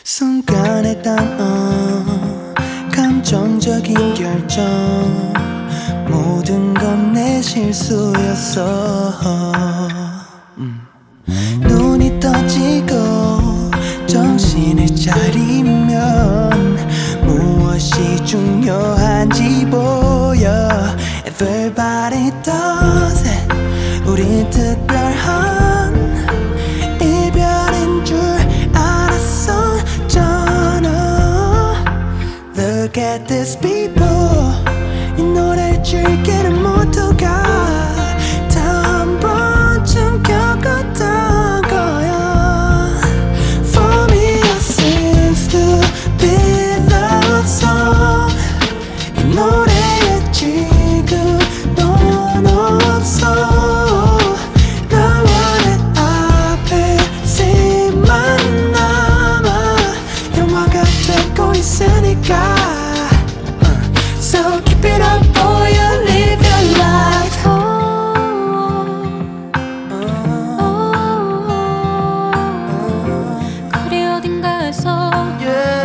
순간에 딴 감정적인 결정 모든 건 내 실수였어. 눈이 떠지고 정신을 차리면 무엇이 중요한지 보여. Everybody does it. 우린 특별한 이별인 줄 알았었잖아. Look at these people. 이 노래를 즐기는 모두가 다 한 번쯤 겪었던 거야. For me it seems to be love song. 이 노래에 지금 넌 없어. 나와 내 앞에 씬만 남아 영화가 되고 있으니까. So keep it up boy and live your life. 거리 어딘가에서 Yeah.